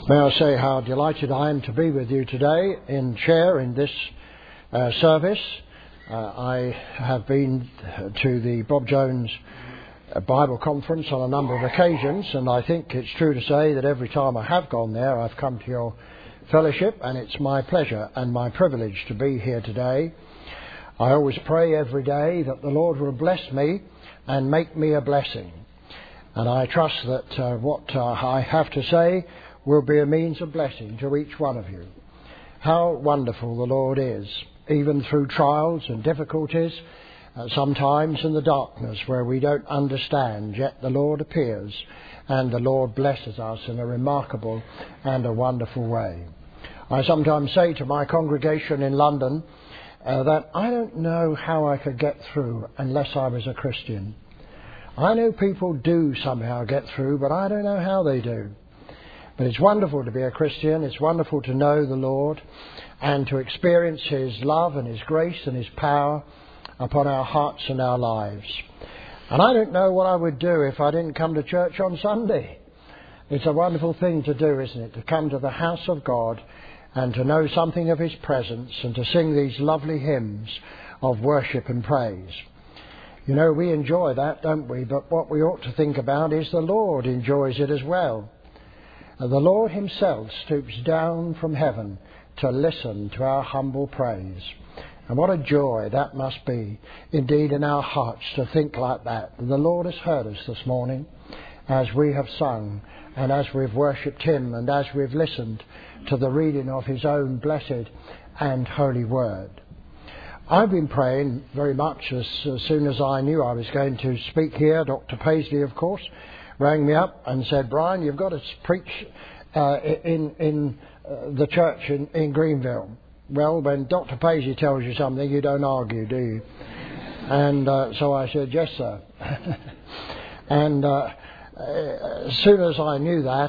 May I say how delighted I am to be with you today in this service. I have been to the Bob Jones Bible Conference on a number of occasions, and I think it's true to say that every time I have gone there, I've come to your fellowship, and it's my pleasure and my privilege to be here today. I always pray every day that the Lord will bless me and make me a blessing. And I trust that what I have to say will be a means of blessing to each one of you. How wonderful the Lord is, even through trials and difficulties, sometimes in the darkness where we don't understand, yet the Lord appears and the Lord blesses us in a remarkable and a wonderful way. I sometimes say to my congregation in London that I don't know how I could get through unless I was a Christian. I know people do somehow get through, but I don't know how they do. But it's wonderful to be a Christian. It's wonderful to know the Lord and to experience His love and His grace and His power upon our hearts and our lives. And I don't know what I would do if I didn't come to church on Sunday. It's a wonderful thing to do, isn't it? To come to the house of God and to know something of His presence and to sing these lovely hymns of worship and praise. You know, we enjoy that, don't we? But what we ought to think about is the Lord enjoys it as well. And the Lord Himself stoops down from heaven to listen to our humble praise. And what a joy that must be, indeed, in our hearts to think like that. The Lord has heard us this morning as we have sung and as we've worshipped Him and as we've listened to the reading of His own blessed and holy word. I've been praying very much as soon as I knew I was going to speak here. Dr. Paisley, of course, rang me up and said, "Brian, you've got to preach in the church in Greenville." Well, when Dr. Paisley tells you something, you don't argue, do you? And so I said, "Yes, sir." And as soon as I knew that,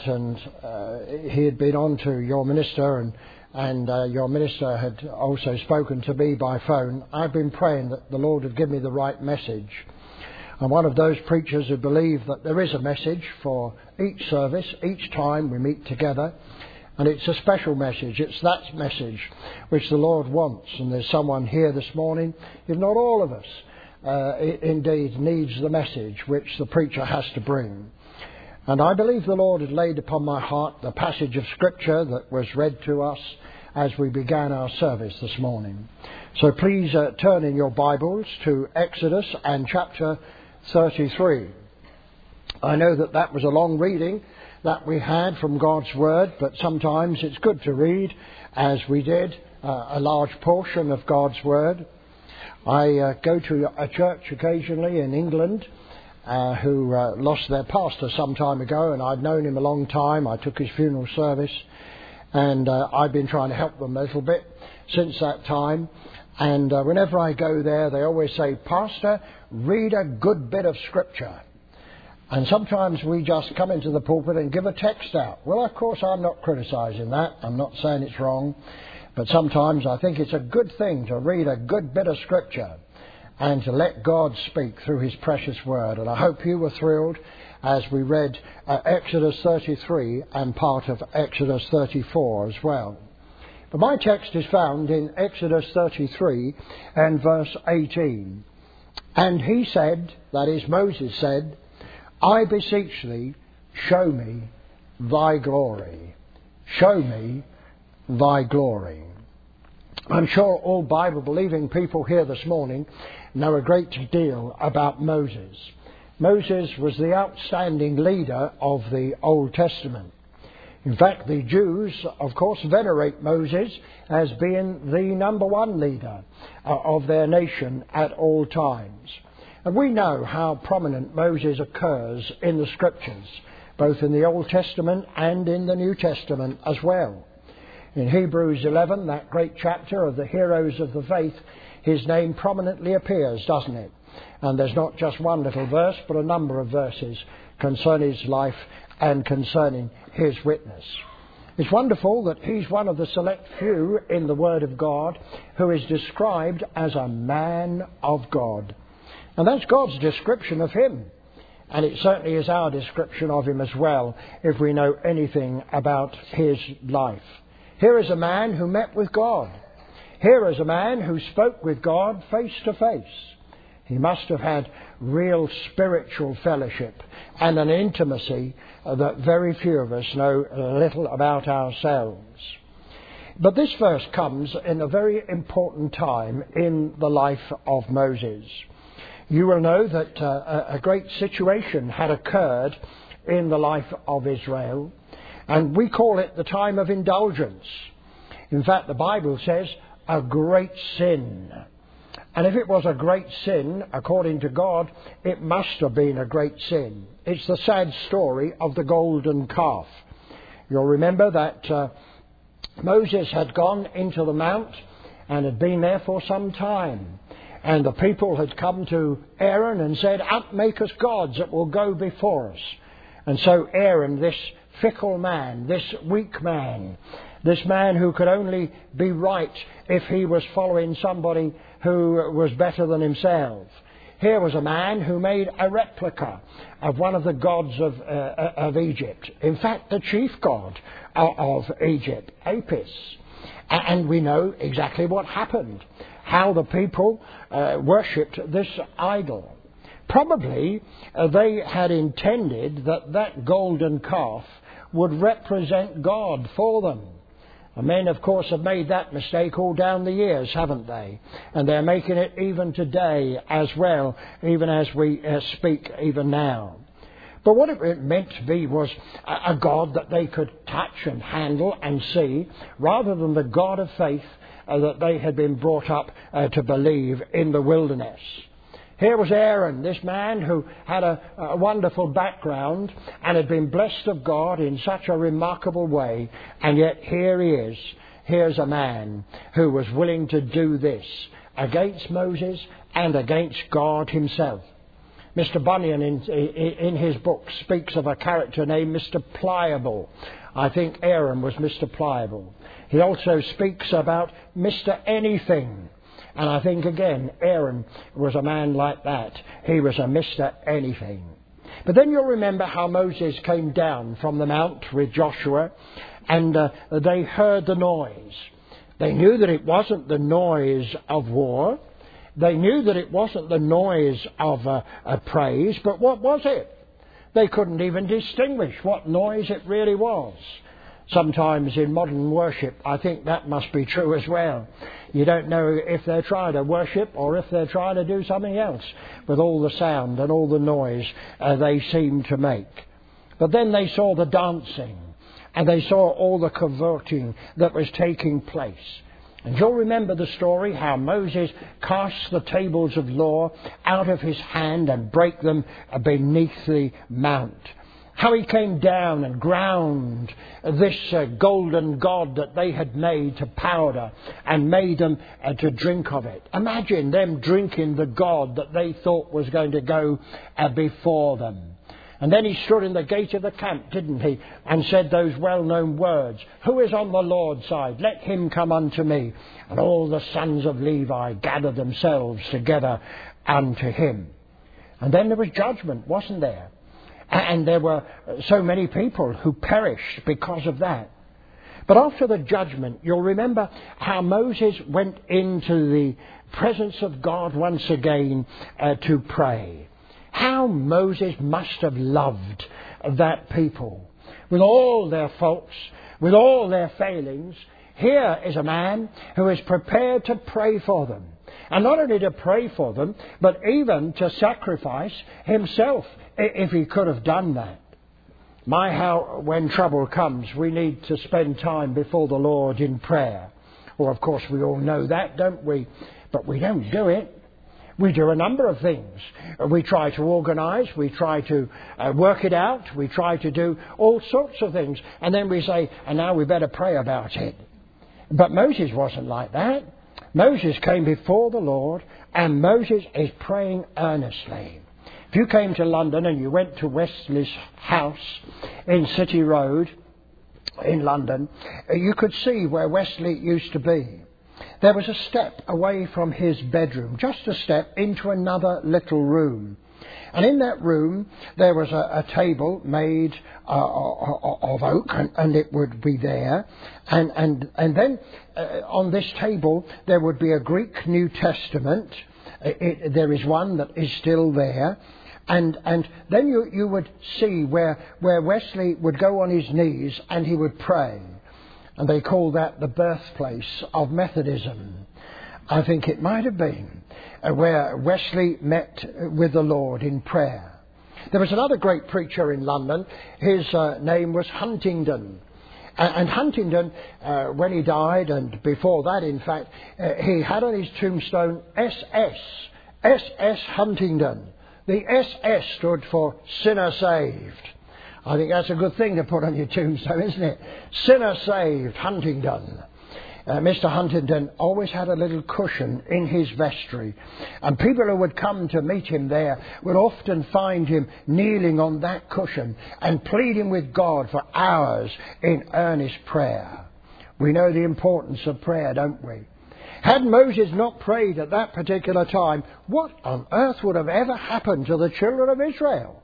and he had been on to your minister, and your minister had also spoken to me by phone, I've been praying that the Lord would give me the right message. I'm one of those preachers who believe that there is a message for each service, each time we meet together. And it's a special message. It's that message which the Lord wants. And there's someone here this morning, if not all of us, indeed needs the message which the preacher has to bring. And I believe the Lord had laid upon my heart the passage of Scripture that was read to us as we began our service this morning. So please turn in your Bibles to Exodus and chapter 33. I know that was a long reading that we had from God's Word, but sometimes it's good to read, as we did, a large portion of God's Word. I go to a church occasionally in England who lost their pastor some time ago, and I'd known him a long time. I took his funeral service, and I've been trying to help them a little bit since that time. And whenever I go there, they always say, "Pastor, read a good bit of Scripture." And sometimes we just come into the pulpit and give a text out. Well, of course, I'm not criticising that. I'm not saying it's wrong. But sometimes I think it's a good thing to read a good bit of Scripture and to let God speak through His precious Word. And I hope you were thrilled as we read Exodus 33 and part of Exodus 34 as well. But my text is found in Exodus 33 and verse 18. "And he said," that is, Moses said, "I beseech thee, show me thy glory. Show me thy glory." I'm sure all Bible-believing people here this morning know a great deal about Moses. Moses was the outstanding leader of the Old Testament. In fact, the Jews, of course, venerate Moses as being the number one leader of their nation at all times. And we know how prominent Moses occurs in the Scriptures, both in the Old Testament and in the New Testament as well. In Hebrews 11, that great chapter of the heroes of the faith, his name prominently appears, doesn't it? And there's not just one little verse, but a number of verses concerning his life and concerning his witness. It's wonderful that he's one of the select few in the Word of God who is described as a man of God. And that's God's description of him. And it certainly is our description of him as well, if we know anything about his life. Here is a man who met with God. Here is a man who spoke with God face to face. He must have had real spiritual fellowship and an intimacy that very few of us know little about ourselves. But this verse comes in a very important time in the life of Moses. You will know that a great situation had occurred in the life of Israel, and we call it the time of indulgence. In fact, the Bible says a great sin. And if it was a great sin, according to God, it must have been a great sin. It's the sad story of the golden calf. You'll remember that Moses had gone into the mount and had been there for some time. And the people had come to Aaron and said, "Up, make us gods that will go before us." And so Aaron, this fickle man, this weak man, this man who could only be right if he was following somebody who was better than himself. Here was a man who made a replica of one of the gods of Egypt. In fact, the chief god of Egypt, Apis. And we know exactly what happened, how the people worshipped this idol. Probably they had intended that golden calf would represent God for them. And men, of course, have made that mistake all down the years, haven't they? And they're making it even today as well, even as we speak even now. But what it meant to be was a God that they could touch and handle and see, rather than the God of faith that they had been brought up to believe in the wilderness. Here was Aaron, this man who had a wonderful background and had been blessed of God in such a remarkable way. And yet here he is. Here's a man who was willing to do this against Moses and against God himself. Mr. Bunyan in his book speaks of a character named Mr. Pliable. I think Aaron was Mr. Pliable. He also speaks about Mr. Anything. And I think, again, Aaron was a man like that. He was a Mr. Anything. But then you'll remember how Moses came down from the mount with Joshua, and they heard the noise. They knew that it wasn't the noise of war. They knew that it wasn't the noise of praise. But what was it? They couldn't even distinguish what noise it really was. Sometimes in modern worship, I think that must be true as well. You don't know if they're trying to worship or if they're trying to do something else with all the sound and all the noise they seem to make. But then they saw the dancing and they saw all the cavorting that was taking place. And you'll remember the story how Moses cast the tables of law out of his hand and brake them beneath the mount. How he came down and ground this golden god that they had made to powder and made them to drink of it. Imagine them drinking the god that they thought was going to go before them. And then he stood in the gate of the camp, didn't he, and said those well-known words, "Who is on the Lord's side? Let him come unto me." And all the sons of Levi gathered themselves together unto him. And then there was judgment, wasn't there? And there were so many people who perished because of that. But after the judgment, you'll remember how Moses went into the presence of God once again to pray. How Moses must have loved that people. With all their faults, with all their failings, here is a man who is prepared to pray for them. And not only to pray for them, but even to sacrifice himself if he could have done that. My, how when trouble comes, we need to spend time before the Lord in prayer. Well, of course, we all know that, don't we? But we don't do it. We do a number of things. We try to organise, we try to work it out, we try to do all sorts of things. And then we say, and now we better pray about it. But Moses wasn't like that. Moses came before the Lord, and Moses is praying earnestly. If you came to London and you went to Wesley's house in City Road in London, you could see where Wesley used to be. There was a step away from his bedroom, just a step into another little room. And in that room there was a table made of oak, and it would be there. And then on this table there would be a Greek New Testament. There is one that is still there. And then you would see where Wesley would go on his knees and he would pray. And they call that the birthplace of Methodism. I think it might have been where Wesley met with the Lord in prayer. There was another great preacher in London. His name was Huntingdon. And Huntingdon, when he died, and before that, in fact, he had on his tombstone SS Huntingdon. The SS stood for Sinner Saved. I think that's a good thing to put on your tombstone, isn't it? Sinner Saved, Huntingdon. Mr. Huntingdon always had a little cushion in his vestry, and people who would come to meet him there would often find him kneeling on that cushion and pleading with God for hours in earnest prayer. We know the importance of prayer, don't we? Had Moses not prayed at that particular time, what on earth would have ever happened to the children of Israel?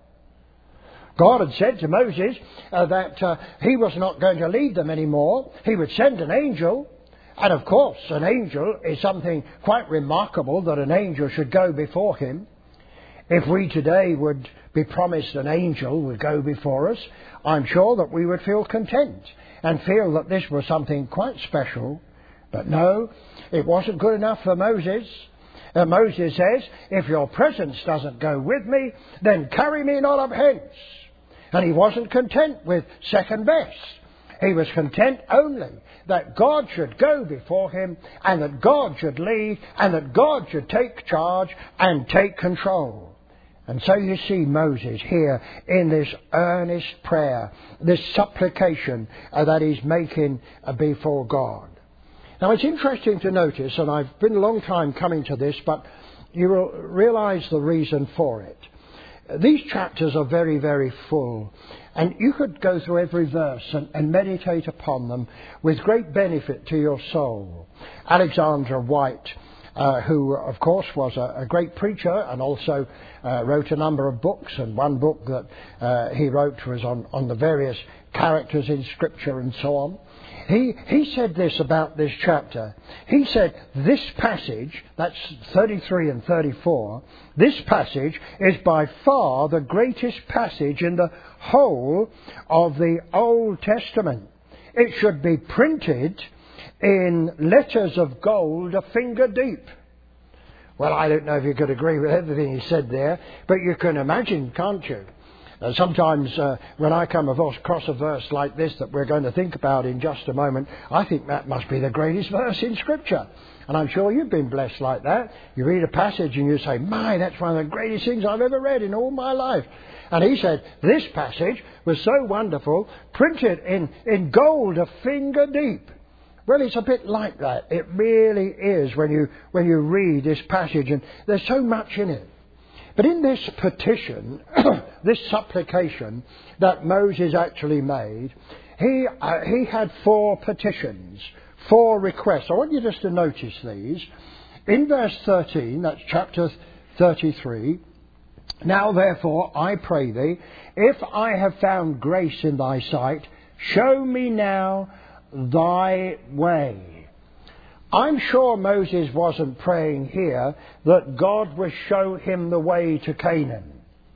God had said to Moses that he was not going to lead them anymore. He would send an angel. And of course, an angel is something quite remarkable, that an angel should go before him. If we today would be promised an angel would go before us, I'm sure that we would feel content and feel that this was something quite special. But no, it wasn't good enough for Moses. Moses says, if your presence doesn't go with me, then carry me not up hence. And he wasn't content with second best. He was content only that God should go before him, and that God should lead, and that God should take charge and take control. And so you see Moses here in this earnest prayer, this supplication that he's making before God. Now it's interesting to notice, and I've been a long time coming to this, but you will realise the reason for it. These chapters are very, very full, and you could go through every verse and meditate upon them with great benefit to your soul. Alexander White, who of course was a great preacher and also wrote a number of books, and one book that he wrote was on the various characters in Scripture and so on. He said this about this chapter. He said, this passage, that's 33 and 34, this passage is by far the greatest passage in the whole of the Old Testament. It should be printed in letters of gold a finger deep. Well, I don't know if you could agree with everything he said there, but you can imagine, can't you? Sometimes when I come across a verse like this that we're going to think about in just a moment, I think that must be the greatest verse in Scripture. And I'm sure you've been blessed like that. You read a passage and you say, my, that's one of the greatest things I've ever read in all my life. And he said, this passage was so wonderful, printed in gold a finger deep. Well, it's a bit like that. It really is when you read this passage, and there's so much in it. But in this petition, this supplication that Moses actually made, he had 4 petitions, 4 requests. I want you just to notice these. In verse 13, that's chapter 33, now therefore I pray thee, if I have found grace in thy sight, show me now thy way. I'm sure Moses wasn't praying here that God would show him the way to Canaan.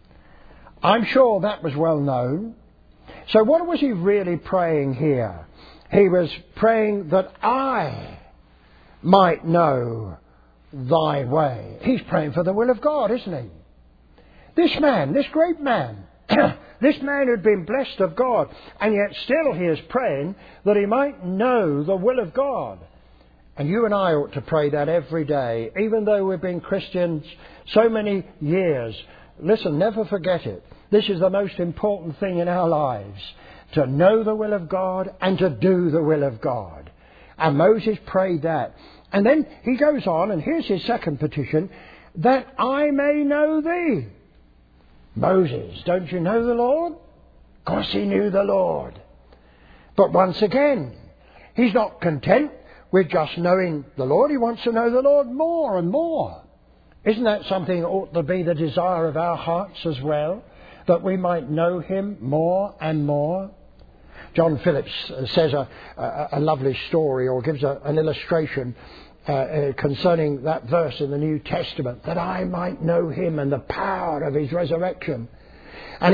I'm sure that was well known. So what was he really praying here? He was praying that I might know thy way. He's praying for the will of God, isn't he? This man, this great man, this man who'd been blessed of God, and yet still he is praying that he might know the will of God. And you and I ought to pray that every day, even though we've been Christians so many years. Listen, never forget it. This is the most important thing in our lives, to know the will of God and to do the will of God. And Moses prayed that. And then he goes on, and here's his second petition, that I may know thee. Moses, don't you know the Lord? Of course he knew the Lord. But once again, he's not content with just knowing the Lord. He wants to know the Lord more and more. Isn't that something that ought to be the desire of our hearts as well? That we might know him more and more? John Phillips says a lovely story, or gives an illustration concerning that verse in the New Testament, that I might know him and the power of his resurrection. And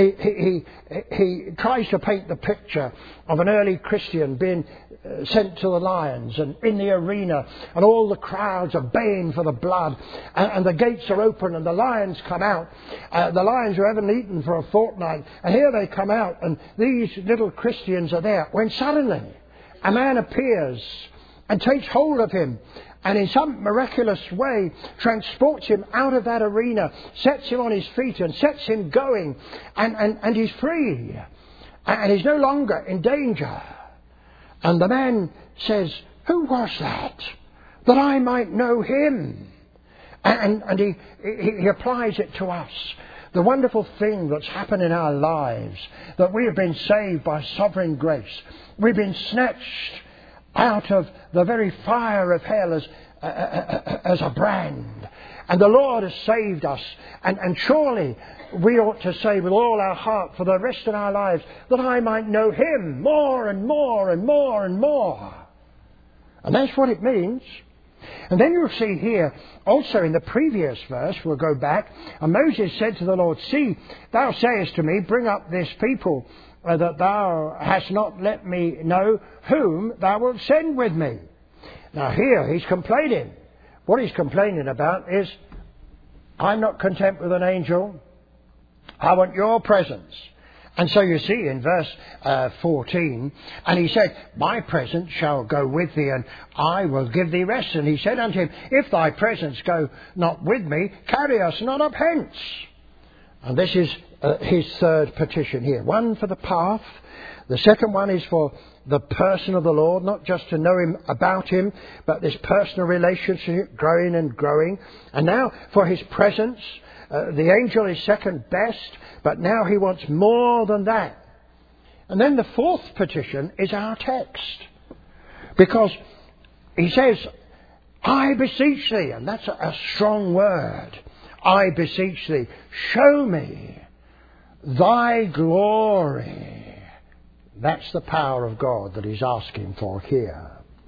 he tries to paint the picture of an early Christian being sent to the lions and in the arena, and all the crowds are baying for the blood, and the gates are open and the lions come out. The lions who haven't eaten for a fortnight, and here they come out, and these little Christians are there, when suddenly a man appears and takes hold of him, and in some miraculous way transports him out of that arena, sets him on his feet and sets him going, and he's free, and he's no longer in danger. And the man says, who was that I might know him? And he applies it to us. The wonderful thing that's happened in our lives, that we have been saved by sovereign grace. We've been snatched out of the very fire of hell as a brand. And the Lord has saved us. And surely we ought to say with all our heart for the rest of our lives, that I might know him more and more and more and more. And that's what it means. And then you'll see here, also in the previous verse, we'll go back, and Moses said to the Lord, see, thou sayest to me, bring up this people, that thou hast not let me know whom thou wilt send with me. Now here he's complaining. What he's complaining about is, I'm not content with an angel. I want your presence. And so you see in verse 14, and he said, my presence shall go with thee, and I will give thee rest. And he said unto him, if thy presence go not with me, carry us not up hence. And this is his third petition here. One for the path. The second one is for the person of the Lord, not just to know him, about him, but this personal relationship growing and growing. And now for his presence. The angel is second best, but now he wants more than that. And then the fourth petition is our text. Because he says, I beseech thee, and that's a strong word. I beseech thee, show me thy glory. That's the power of God that he's asking for here.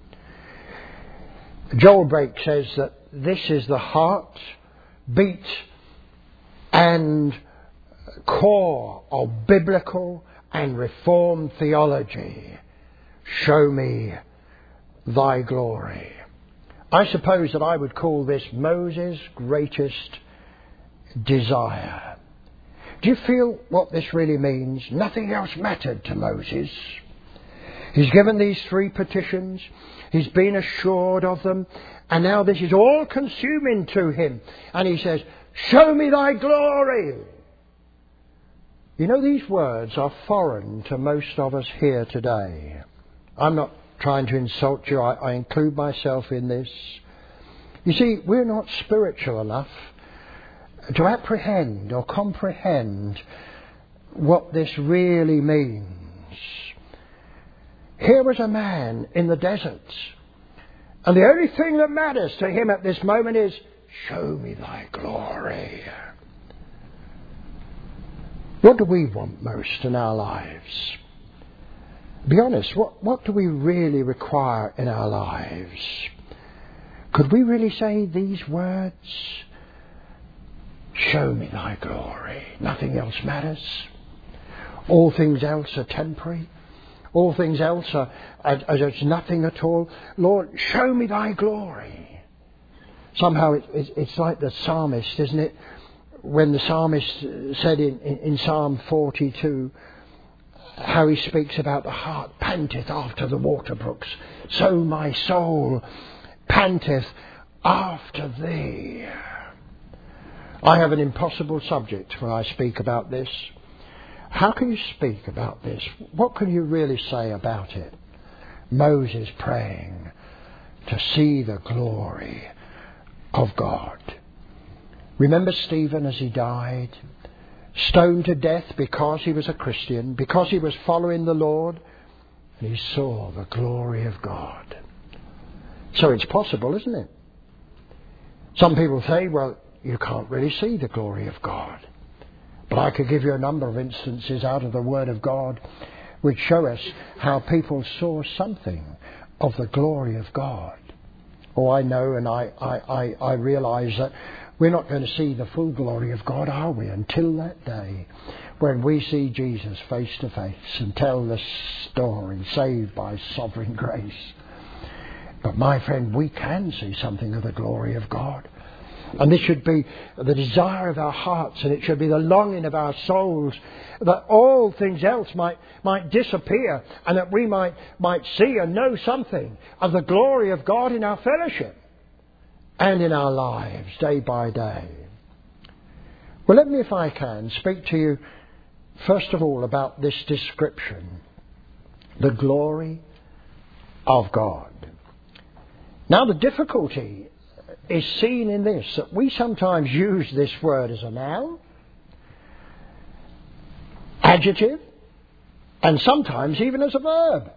Joel Brake says that this is the heart beat and core of biblical and reformed theology. Show me thy glory. I suppose that I would call this Moses' greatest desire. Do you feel what this really means? Nothing else mattered to Moses. He's given these three petitions. He's been assured of them. And now this is all consuming to him. And he says, show me thy glory. You know, these words are foreign to most of us here today. I'm not trying to insult you. I include myself in this. You see, we're not spiritual enough to apprehend or comprehend what this really means. Here was a man in the desert, and the only thing that matters to him at this moment is, show me thy glory. What do we want most in our lives? Be honest, what do we really require in our lives? Could we really say these words? Show me thy glory. Nothing else matters. All things else are temporary. All things else are as nothing at all. Lord, show me thy glory. Somehow it's like the psalmist, isn't it? When the psalmist said in Psalm 42, how he speaks about the heart panteth after the water brooks. So my soul panteth after thee. I have an impossible subject when I speak about this. How can you speak about this? What can you really say about it? Moses praying to see the glory of God. Remember Stephen as he died? Stoned to death because he was a Christian, because he was following the Lord, and he saw the glory of God. So it's possible, isn't it? Some people say, well, you can't really see the glory of God. But I could give you a number of instances out of the Word of God which show us how people saw something of the glory of God. Oh, I know and I realise that we're not going to see the full glory of God, are we, until that day when we see Jesus face to face and tell the story, saved by sovereign grace. But my friend, we can see something of the glory of God. And this should be the desire of our hearts, and it should be the longing of our souls, that all things else might disappear, and that we might see and know something of the glory of God in our fellowship and in our lives day by day. Well, let me, if I can, speak to you first of all about this description, the glory of God. Now, the difficulty is seen in this, that we sometimes use this word as a noun, adjective, and sometimes even as a verb.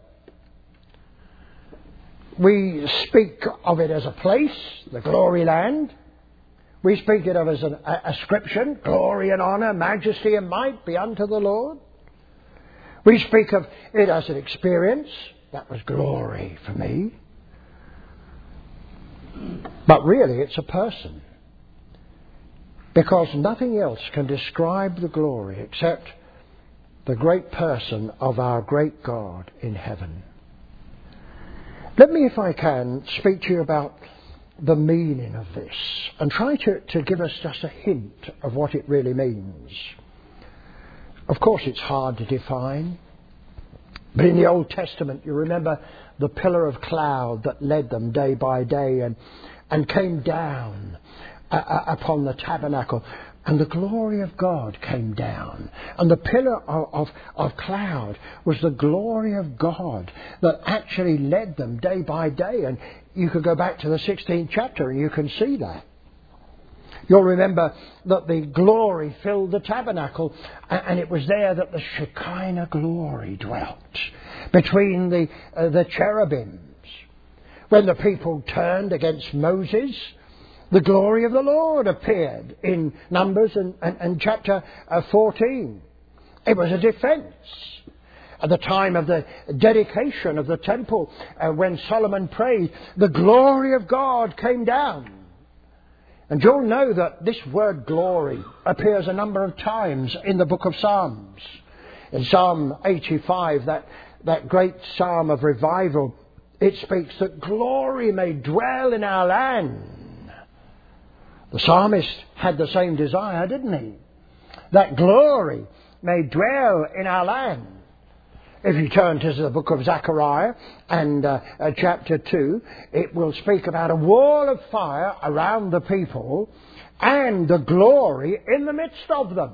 We speak of it as a place, the glory land. We speak of it as an ascription, glory and honour, majesty and might be unto the Lord. We speak of it as an experience, that was glory for me. But really it's a person, because nothing else can describe the glory except the great person of our great God in heaven. Let me, if I can, speak to you about the meaning of this and try to give us just a hint of what it really means. Of course it's hard to define, but in the Old Testament you remember the pillar of cloud that led them day by day and came down upon the tabernacle, and the glory of God came down. And the pillar of cloud was the glory of God that actually led them day by day. And you could go back to the 16th chapter and you can see that. You'll remember that the glory filled the tabernacle, and it was there that the Shekinah glory dwelt between the cherubims. When the people turned against Moses, the glory of the Lord appeared in Numbers and chapter 14. It was a defence. At the time of the dedication of the temple, when Solomon prayed, the glory of God came down. And you'll know that this word glory appears a number of times in the book of Psalms. In Psalm 85, that great psalm of revival, it speaks that glory may dwell in our land. The psalmist had the same desire, didn't he? That glory may dwell in our land. If you turn to the book of Zechariah and chapter 2, it will speak about a wall of fire around the people and the glory in the midst of them.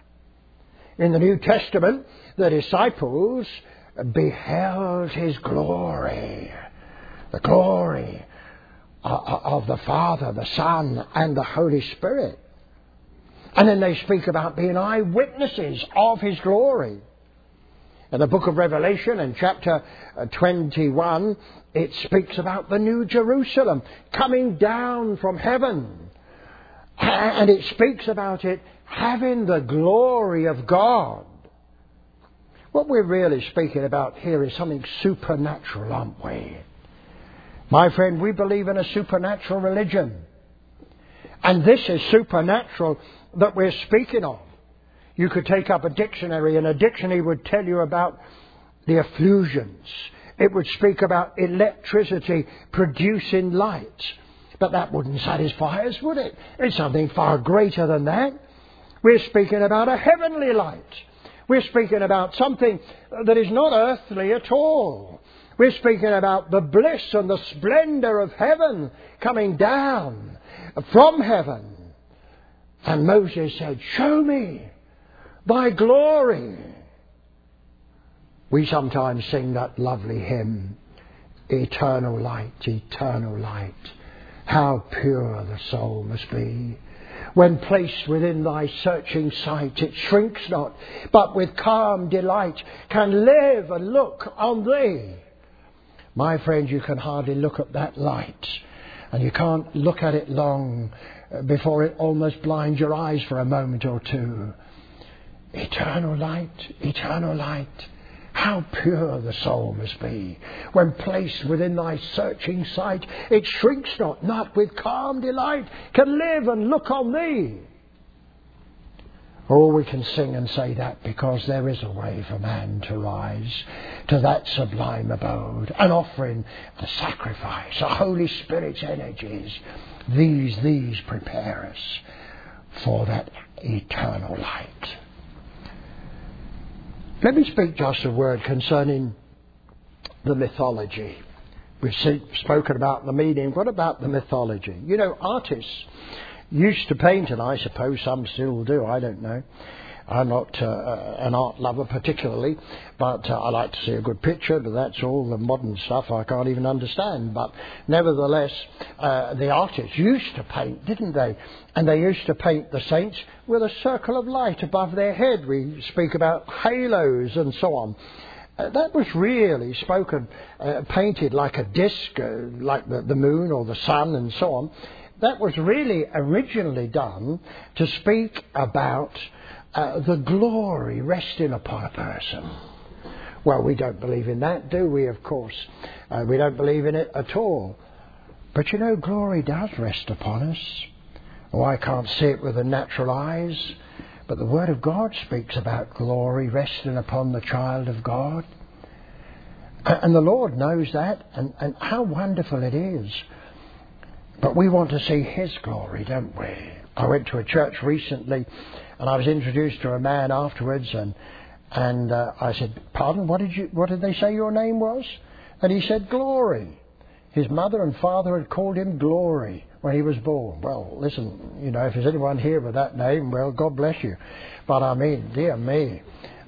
In the New Testament, the disciples beheld his glory, the glory of the Father, the Son, and the Holy Spirit. And then they speak about being eyewitnesses of his glory. In the book of Revelation, in chapter 21, it speaks about the New Jerusalem coming down from heaven. And it speaks about it having the glory of God. What we're really speaking about here is something supernatural, aren't we? My friend, we believe in a supernatural religion. And this is supernatural that we're speaking of. You could take up a dictionary, and a dictionary would tell you about the efflusions. It would speak about electricity producing light. But that wouldn't satisfy us, would it? It's something far greater than that. We're speaking about a heavenly light. We're speaking about something that is not earthly at all. We're speaking about the bliss and the splendour of heaven coming down from heaven. And Moses said, "Show me thy glory." We sometimes sing that lovely hymn, "Eternal light, eternal light, how pure the soul must be. When placed within thy searching sight, it shrinks not, but with calm delight can live and look on thee." My friend, you can hardly look at that light And you can't look at it long before it almost blinds your eyes for a moment or two. Eternal light, eternal light. How pure the soul must be. When placed within thy searching sight, it shrinks not with calm delight, can live and look on thee. Oh, we can sing and say that because there is a way for man to rise to that sublime abode, an offering, a sacrifice, a Holy Spirit's energies. These prepare us for that eternal light. Let me speak just a word concerning the mythology. We've spoken about the meaning. What about the mythology? You know, artists used to paint, and I suppose some still do, I don't know. I'm not an art lover particularly, but I like to see a good picture, but that's all the modern stuff I can't even understand. But nevertheless, the artists used to paint, didn't they? And they used to paint the saints with a circle of light above their head. We speak about halos and so on. That was really painted like a disc, like the moon or the sun and so on. That was really originally done to speak about the glory resting upon a person. Well, we don't believe in that, do we? Of course. We don't believe in it at all. But you know, glory does rest upon us. Oh, I can't see it with the natural eyes, but the Word of God speaks about glory resting upon the child of God. And the Lord knows that, and how wonderful it is. But we want to see His glory, don't we? I went to a church recently, and I was introduced to a man afterwards, and I said, "Pardon, what did they say your name was?" And he said, "Glory." His mother and father had called him Glory when he was born. Well, listen, you know, if there's anyone here with that name, well, God bless you. But I mean, dear me,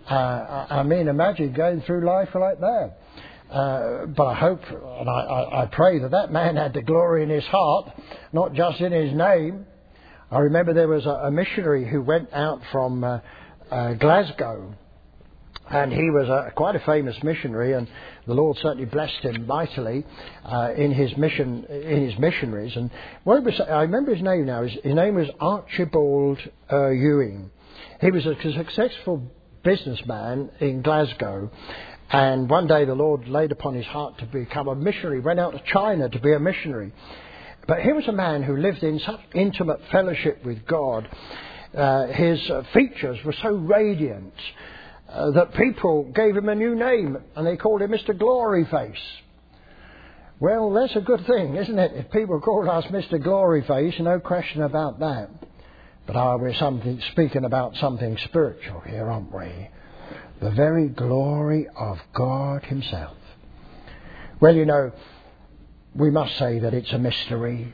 imagine going through life like that. But I hope and I pray that man had the glory in his heart, not just in his name. I remember there was a missionary who went out from Glasgow, and he was quite a famous missionary, and the Lord certainly blessed him mightily in his missionaries. And I remember his name now. His name was Archibald Ewing. He was a successful businessman in Glasgow. And one day the Lord laid upon his heart to become a missionary, went out to China to be a missionary. But he was a man who lived in such intimate fellowship with God. His features were so radiant that people gave him a new name, and they called him Mr. Gloryface. Well, that's a good thing, isn't it? If people call us Mr. Gloryface, no question about that. But we're speaking about something spiritual here, aren't we? The very glory of God Himself. Well, you know, we must say that it's a mystery.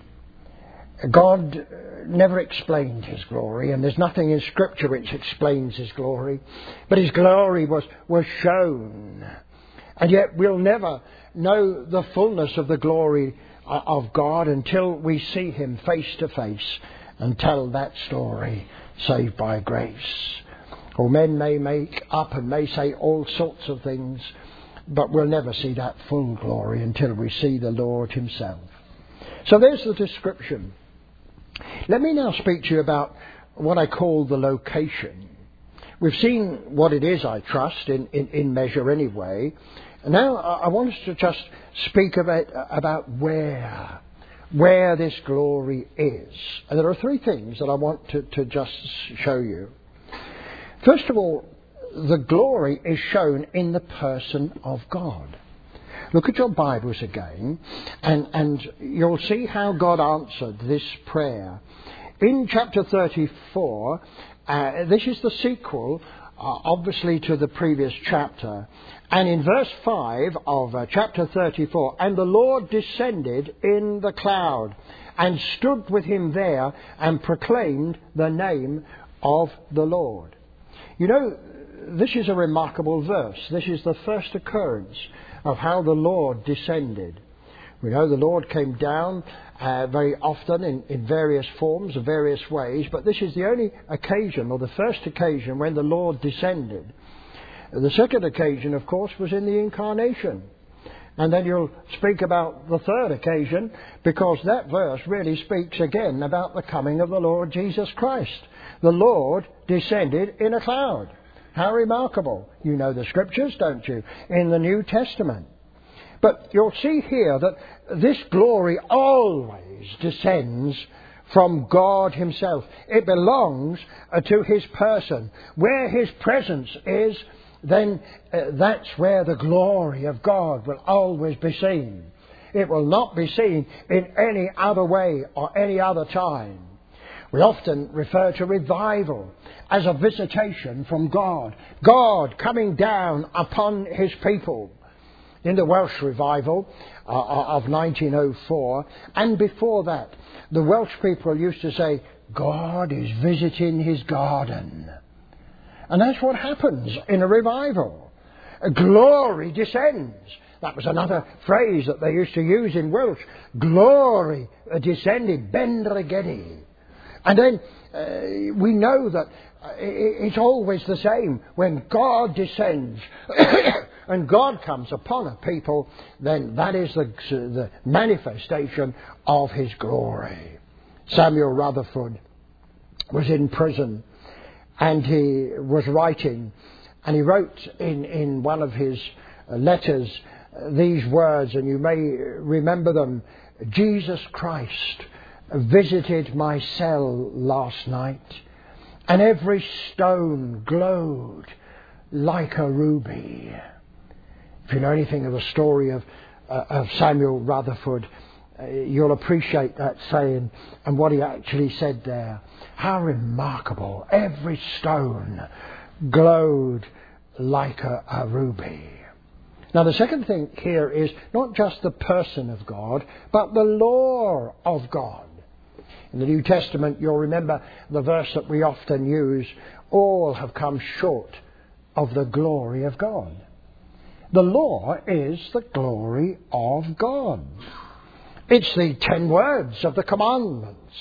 God never explained His glory, and there's nothing in Scripture which explains His glory. But His glory was shown. And yet we'll never know the fullness of the glory of God until we see Him face to face and tell that story, saved by grace. Or men may make up and may say all sorts of things, but we'll never see that full glory until we see the Lord Himself. So there's the description. Let me now speak to you about what I call the location. We've seen what it is, I trust, in measure anyway. And now I want us to just speak about where this glory is. And there are three things that I want to just show you. First of all, the glory is shown in the person of God. Look at your Bibles again, and you'll see how God answered this prayer. In chapter 34, this is the sequel, obviously, to the previous chapter. And in verse 5 of chapter 34, "And the Lord descended in the cloud, and stood with him there, and proclaimed the name of the Lord." You know, this is a remarkable verse. This is the first occurrence of how the Lord descended. We know the Lord came down very often in various forms, in various ways, but this is the only occasion, or the first occasion, when the Lord descended. The second occasion, of course, was in the incarnation. And then you'll speak about the third occasion, because that verse really speaks again about the coming of the Lord Jesus Christ. The Lord descended in a cloud. How remarkable. You know the scriptures, don't you, in the New Testament. But you'll see here that this glory always descends from God himself. It belongs to his person. Where his presence is, then that's where the glory of God will always be seen. It will not be seen in any other way or any other time. We often refer to revival as a visitation from God. God coming down upon his people. In the Welsh revival of 1904, and before that, the Welsh people used to say, God is visiting his garden. And that's what happens in a revival. A glory descends. That was another phrase that they used to use in Welsh. Glory descended, Bendragedi. And then we know that it's always the same. When God descends and God comes upon a people, then that is the manifestation of his glory. Samuel Rutherford was in prison, and he was writing, and he wrote in one of his letters these words, and you may remember them. Jesus Christ visited my cell last night, and every stone glowed like a ruby. If you know anything of the story of Samuel Rutherford, you'll appreciate that saying and what he actually said there. How remarkable. Every stone glowed like a ruby. Now the second thing here is not just the person of God, but the law of God. In the New Testament, you'll remember the verse that we often use, all have come short of the glory of God. The law is the glory of God. It's the 10 words of the commandments.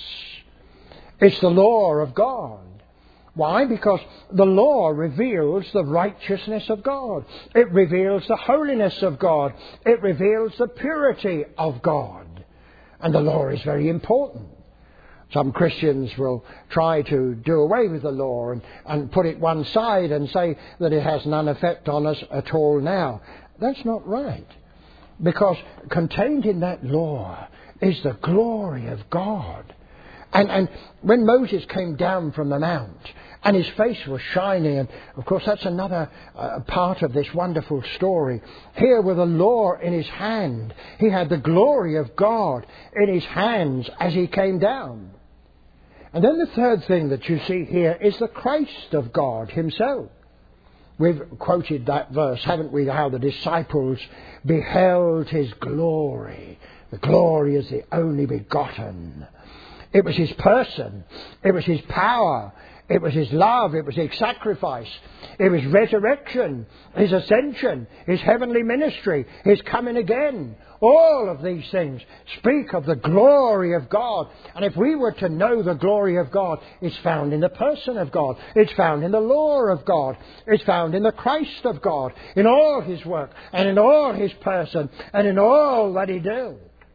It's the law of God. Why? Because the law reveals the righteousness of God. It reveals the holiness of God. It reveals the purity of God. And the law is very important. Some Christians will try to do away with the law and put it one side and say that it has none effect on us at all now. That's not right. Because contained in that law is the glory of God. And when Moses came down from the mount and his face was shining, and of course that's another part of this wonderful story. Here with the law in his hand, he had the glory of God in his hands as he came down. And then the third thing that you see here is the Christ of God himself. We've quoted that verse, haven't we, how the disciples beheld his glory. The glory is the only begotten. It was his person. It was his power. It was his love. It was his sacrifice. It was resurrection, his ascension, his heavenly ministry, his coming again. All of these things speak of the glory of God. And if we were to know the glory of God, it's found in the person of God. It's found in the law of God. It's found in the Christ of God, in all his work and in all his person and in all that he did.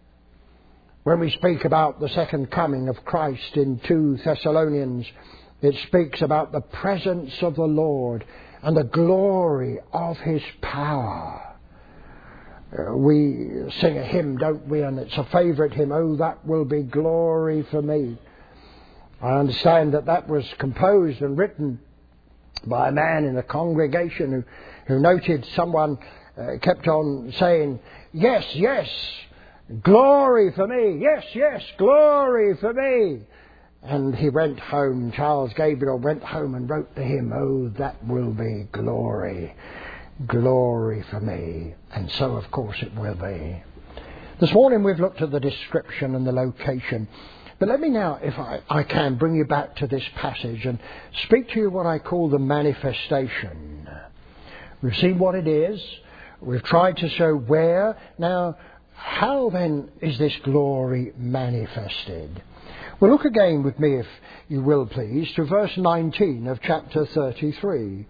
When we speak about the second coming of Christ in 2 Thessalonians, it speaks about the presence of the Lord and the glory of his power. We sing a hymn, don't we? And it's a favourite hymn, "Oh, that will be glory for me." I understand that was composed and written by a man in a congregation who noted someone kept on saying, "Yes, yes, glory for me. Yes, yes, glory for me." And he went home, Charles Gabriel went home and wrote the hymn, "Oh, that will be glory, glory for me." And so, of course, it will be. This morning we've looked at the description and the location. But let me now, if I can, bring you back to this passage and speak to you what I call the manifestation. We've seen what it is. We've tried to show where. Now, how then is this glory manifested? Well, look again with me, if you will please, to verse 19 of chapter 33.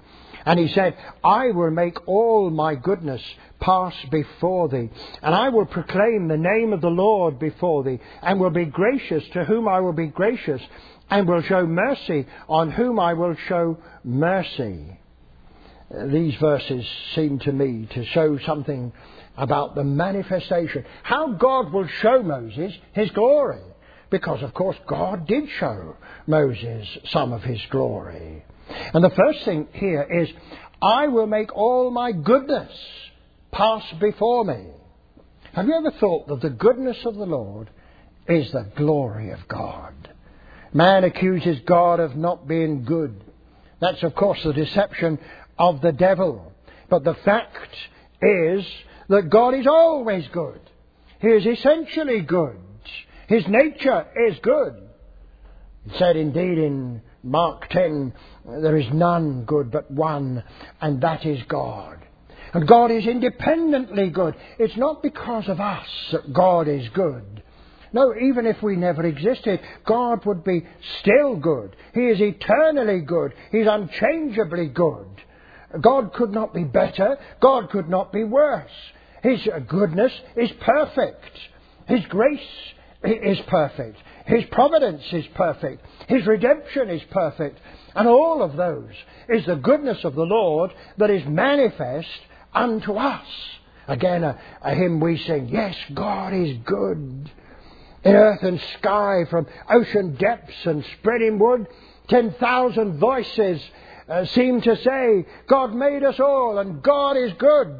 And he said, I will make all my goodness pass before thee, and I will proclaim the name of the Lord before thee, and will be gracious to whom I will be gracious, and will show mercy on whom I will show mercy. These verses seem to me to show something about the manifestation, how God will show Moses his glory. Because, of course, God did show Moses some of his glory. And the first thing here is, I will make all my goodness pass before me. Have you ever thought that the goodness of the Lord is the glory of God? Man accuses God of not being good. That's, of course, the deception of the devil. But the fact is that God is always good. He is essentially good. His nature is good. It said indeed in Mark 10, there is none good but one, and that is God. And God is independently good. It's not because of us that God is good. No, even if we never existed, God would be still good. He is eternally good. He's unchangeably good. God could not be better. God could not be worse. His goodness is perfect. His grace is perfect. His providence is perfect. His redemption is perfect. And all of those is the goodness of the Lord that is manifest unto us. Again, a hymn we sing, yes, God is good. In earth and sky, from ocean depths and spreading wood, 10,000 voices seem to say, God made us all and God is good.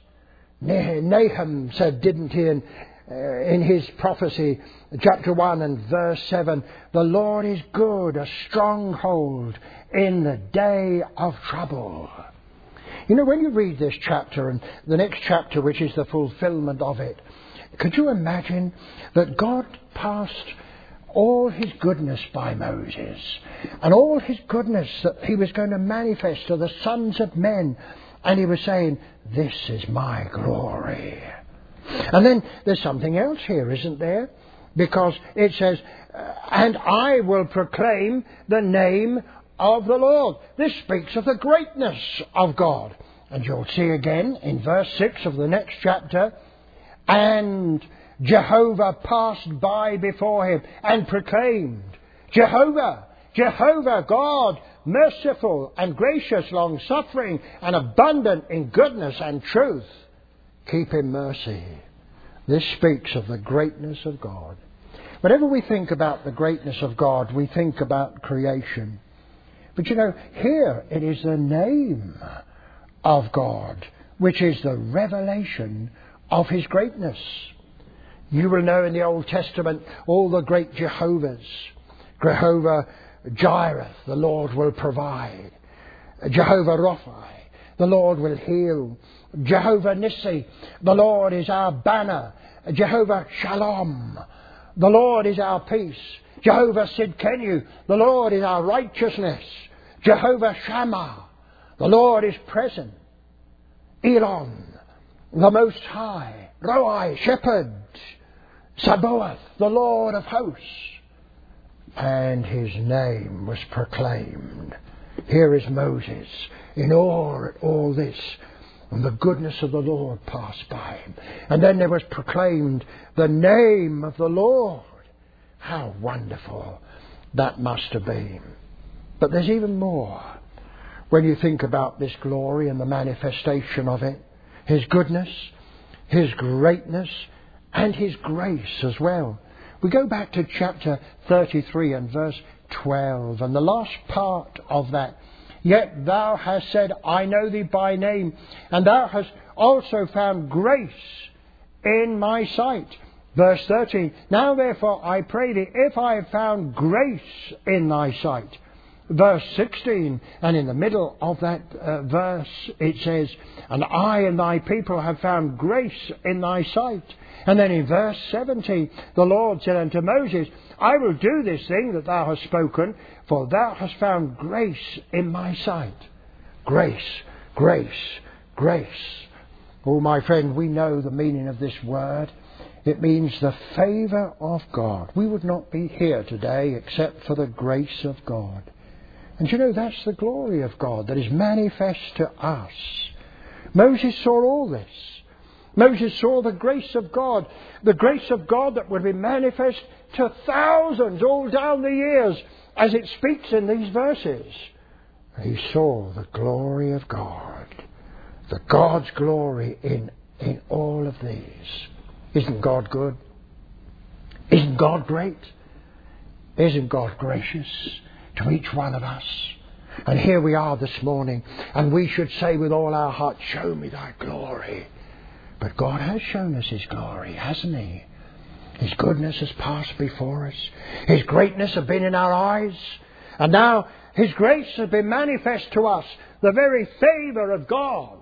Nahum said, didn't he, in his prophecy, chapter 1 and verse 7, the Lord is good, a stronghold in the day of trouble. You know, when you read this chapter and the next chapter, which is the fulfillment of it, could you imagine that God passed all his goodness by Moses, and all his goodness that he was going to manifest to the sons of men, and he was saying, this is my glory. And then there's something else here, isn't there? Because it says, and I will proclaim the name of the Lord. This speaks of the greatness of God. And you'll see again in verse 6 of the next chapter, and Jehovah passed by before him and proclaimed, Jehovah, Jehovah, God, merciful and gracious, long-suffering and abundant in goodness and truth, keeping mercy. This speaks of the greatness of God. Whenever we think about the greatness of God, we think about creation. But you know, here it is the name of God, which is the revelation of his greatness. You will know in the Old Testament all the great Jehovahs. Jehovah Jireh, the Lord will provide. Jehovah Rapha, the Lord will heal. Jehovah Nissi, the Lord is our banner. Jehovah Shalom, the Lord is our peace. Jehovah Sidkenu, the Lord is our righteousness. Jehovah Shammah, the Lord is present. Elon, the Most High. Roi, Shepherd. Sabaoth, the Lord of hosts. And his name was proclaimed. Here is Moses in awe at all this. And the goodness of the Lord passed by him. And then there was proclaimed the name of the Lord. How wonderful that must have been. But there's even more when you think about this glory and the manifestation of it. His goodness, his greatness, and his grace as well. We go back to chapter 33 and verse 12, and the last part of that. Yet thou hast said, I know thee by name, and thou hast also found grace in my sight. Verse 13, now therefore I pray thee, if I have found grace in thy sight. Verse 16, and in the middle of that verse it says, and I and thy people have found grace in thy sight. And then in verse 17, the Lord said unto Moses, I will do this thing that thou hast spoken, for thou hast found grace in my sight. Grace, grace, grace. Oh, my friend, we know the meaning of this word. It means the favour of God. We would not be here today except for the grace of God. And you know, that's the glory of God that is manifest to us. Moses saw all this. Moses saw the grace of God that would be manifest to thousands all down the years, as it speaks in these verses. He saw the glory of God, the God's glory in all of these. Isn't God good? Isn't God great? Isn't God gracious to each one of us? And here we are this morning, and we should say with all our heart, show me thy glory. But God has shown us his glory, hasn't he? His goodness has passed before us. His greatness has been in our eyes. And now his grace has been manifest to us, the very favour of God.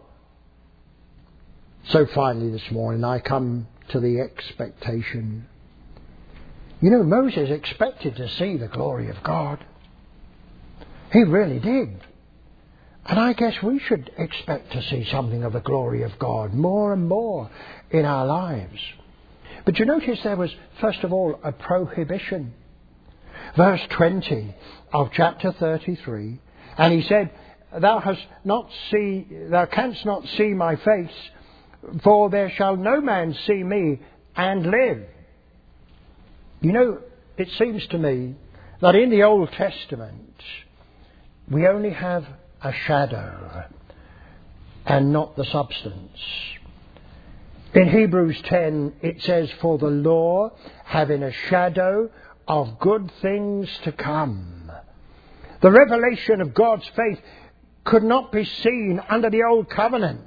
So finally this morning I come to the expectation. You know, Moses expected to see the glory of God. He really did. And I guess we should expect to see something of the glory of God more and more in our lives. But you notice there was, first of all, a prohibition. Verse 20 of chapter 33, and he said, Thou canst not see my face, for there shall no man see me and live. You know, it seems to me that in the Old Testament we only have a shadow and not the substance. In Hebrews 10 it says, For the law, having a shadow of good things to come. The revelation of God's faith could not be seen under the Old Covenant.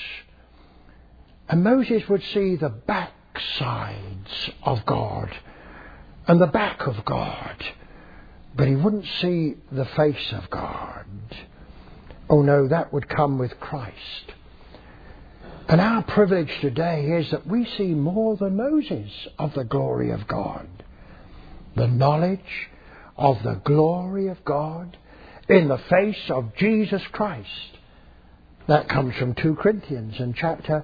And Moses would see the backsides of God and the back of God, but he wouldn't see the face of God. Oh no, that would come with Christ. And our privilege today is that we see more than Moses of the glory of God. The knowledge of the glory of God in the face of Jesus Christ. That comes from 2 Corinthians in chapter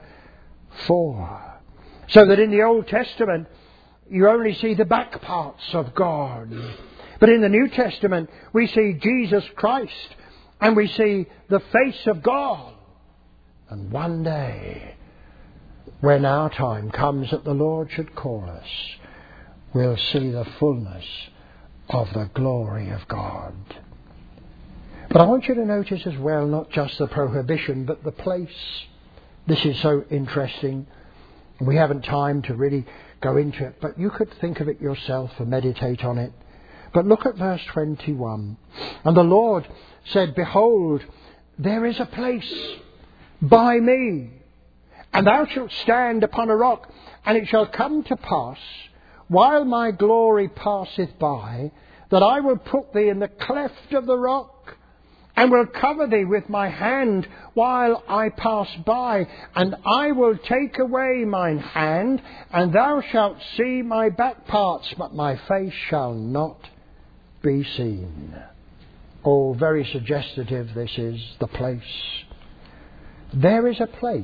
4. So that in the Old Testament you only see the back parts of God. But in the New Testament we see Jesus Christ and we see the face of God. And one day, when our time comes that the Lord should call us, we'll see the fullness of the glory of God. But I want you to notice as well, not just the prohibition, but the place. This is so interesting. We haven't time to really go into it, but you could think of it yourself and meditate on it. But look at verse 21. And the Lord said, Behold, there is a place by me, and thou shalt stand upon a rock, and it shall come to pass, while my glory passeth by, that I will put thee in the cleft of the rock, and will cover thee with my hand while I pass by, and I will take away mine hand, and thou shalt see my back parts, but my face shall not be seen. Oh, very suggestive this is, the place. There is a place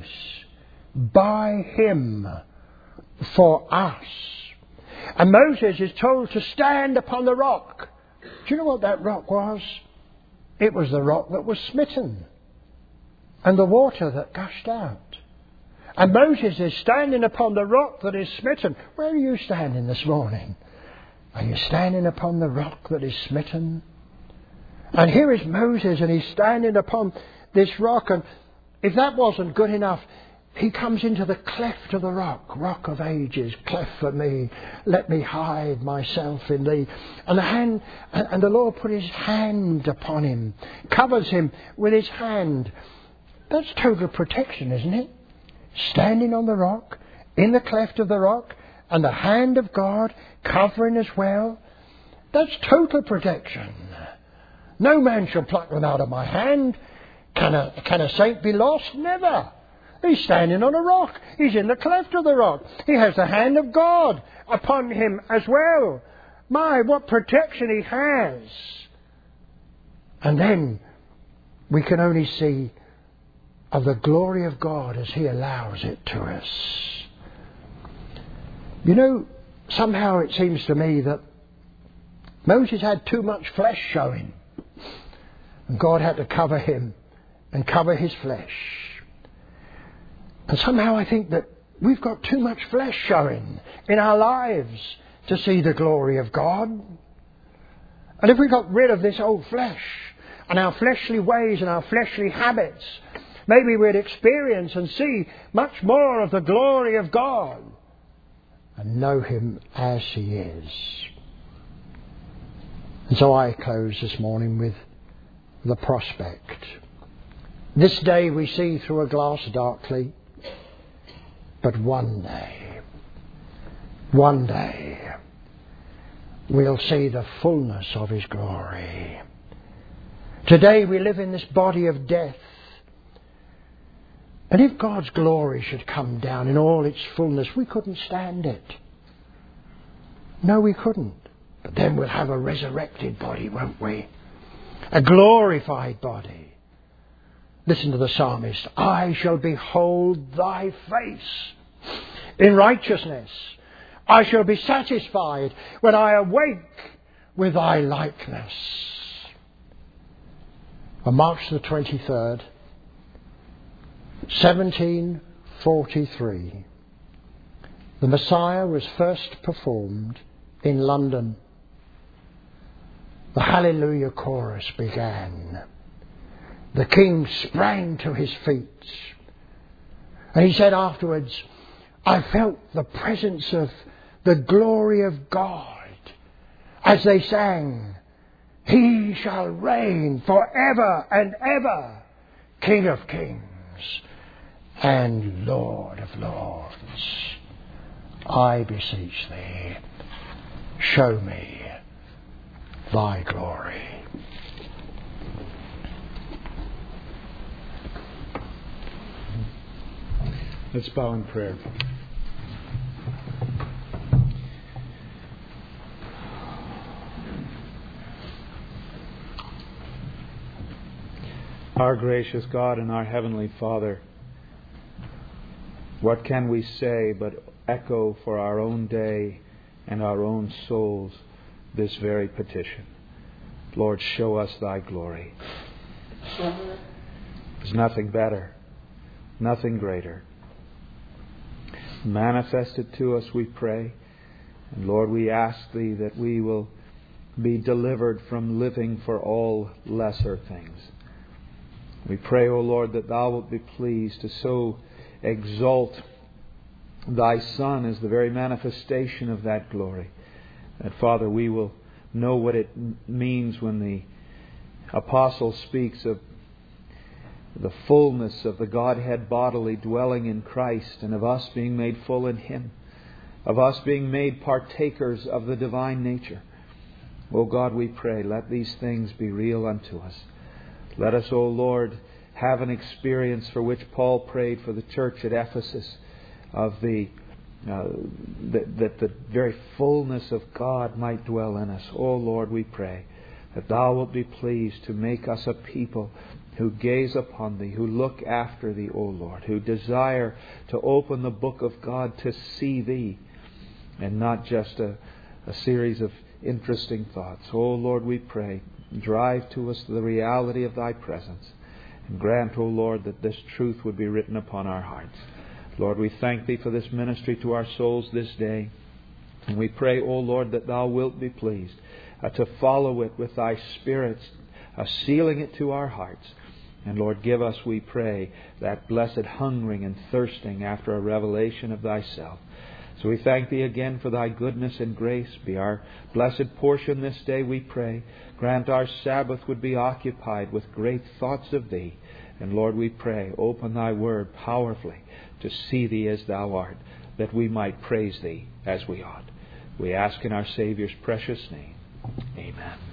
by him for us. And Moses is told to stand upon the rock. Do you know what that rock was? It was the rock that was smitten and the water that gushed out. And Moses is standing upon the rock that is smitten. Where are you standing this morning? Are you standing upon the rock that is smitten? And here is Moses, and he's standing upon this rock, and if that wasn't good enough, he comes into the cleft of the rock, rock of ages, cleft for me, let me hide myself in thee. And the Lord put his hand upon him, covers him with his hand. That's total protection, isn't it? Standing on the rock, in the cleft of the rock, and the hand of God covering as well. That's total protection. No man shall pluck them out of my hand. Can a saint be lost? Never. He's standing on a rock. He's in the cleft of the rock. He has the hand of God upon him as well. My, what protection he has. And then we can only see of the glory of God as he allows it to us. You know, somehow it seems to me that Moses had too much flesh showing. And God had to cover him and cover his flesh. And somehow I think that we've got too much flesh showing in our lives to see the glory of God. And if we got rid of this old flesh and our fleshly ways and our fleshly habits, maybe we'd experience and see much more of the glory of God and know him as he is. And so I close this morning with the prospect. This day we see through a glass darkly, but one day, we'll see the fullness of his glory. Today we live in this body of death. And if God's glory should come down in all its fullness, we couldn't stand it. No, we couldn't. But then we'll have a resurrected body, won't we? A glorified body. Listen to the psalmist. I shall behold thy face in righteousness. I shall be satisfied when I awake with thy likeness. On March the 23rd, 1743, the Messiah was first performed in London. The Hallelujah chorus began. The king sprang to his feet. And he said afterwards, I felt the presence of the glory of God as they sang, He shall reign forever and ever, King of kings and Lord of lords. I beseech thee, show me thy glory. Let's bow in prayer. Our gracious God and our Heavenly Father, what can we say but echo for our own day and our own souls this very petition? Lord, show us thy glory. There's nothing better, nothing greater. Manifest it to us, we pray. And Lord, we ask thee that we will be delivered from living for all lesser things. We pray, O Lord, that thou wilt be pleased to so exalt thy Son as the very manifestation of that glory. That, Father, we will know what it means when the apostle speaks of the fullness of the Godhead bodily dwelling in Christ, and of us being made full in Him, of us being made partakers of the divine nature. O God, we pray, let these things be real unto us. Let us, O Lord, have an experience for which Paul prayed for the church at Ephesus, of that the very fullness of God might dwell in us. O Lord, we pray that thou wilt be pleased to make us a people who gaze upon thee, who look after thee, O Lord, who desire to open the book of God to see thee, and not just a series of interesting thoughts. O Lord, we pray, drive to us the reality of thy presence, and grant, O Lord, that this truth would be written upon our hearts. Lord, we thank thee for this ministry to our souls this day, and we pray, O Lord, that thou wilt be pleased to follow it with thy Spirit, sealing it to our hearts. And Lord, give us, we pray, that blessed hungering and thirsting after a revelation of thyself. So we thank thee again for thy goodness and grace. Be our blessed portion this day, we pray. Grant our Sabbath would be occupied with great thoughts of thee. And Lord, we pray, open thy word powerfully to see thee as thou art, that we might praise thee as we ought. We ask in our Saviour's precious name. Amen.